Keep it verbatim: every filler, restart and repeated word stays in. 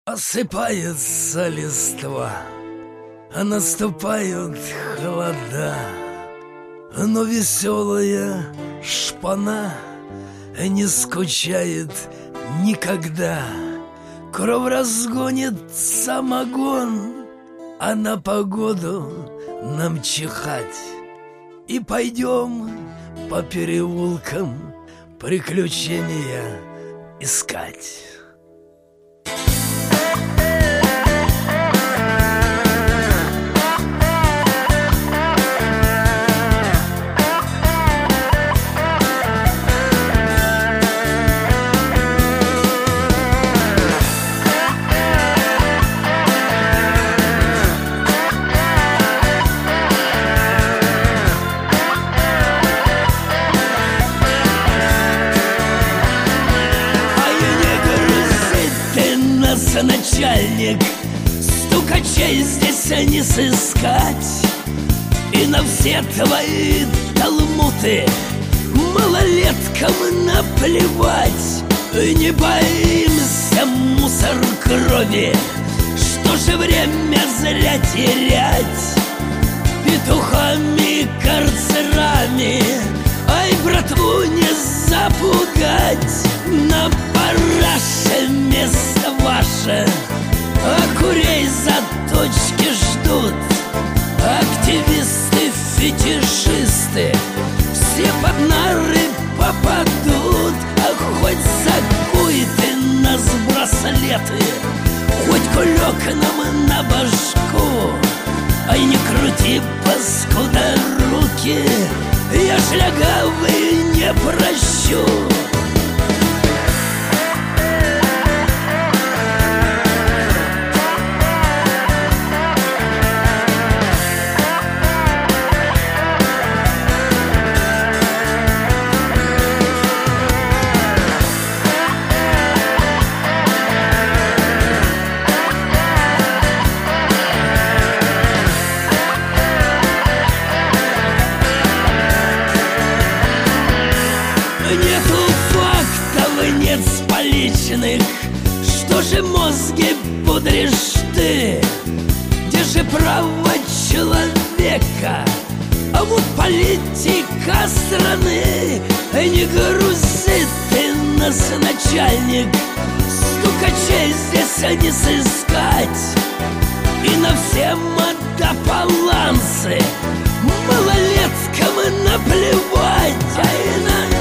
Осыпается листва, а наступают холода, но веселая шпана не скучает никогда. Кровь разгонит самогон, а на погоду нам чихать. И пойдем по переулкам приключения искать. Начальник, стукачей здесь не сыскать. И на все твои талмуты малолеткам наплевать. Не боимся мусор крови, что же время зря терять петухами, карцерами. Ай, братву не запугать. На параше место ваше, а курей за точки ждут. Активисты, фетишисты, все под нары попадут. А хоть закуй ты нас браслеты, хоть кулек нам на башку. Ай, не крути, паскуда, руки, я шлягавый не прощу. Нету фактов, нет споличных. Что же мозги пудришь ты? Где же право человека? А вот политика страны. Не грузи ты нас, начальник, стукачей здесь не сыскать. И на все модополанцы малолеткам наплевать. А и на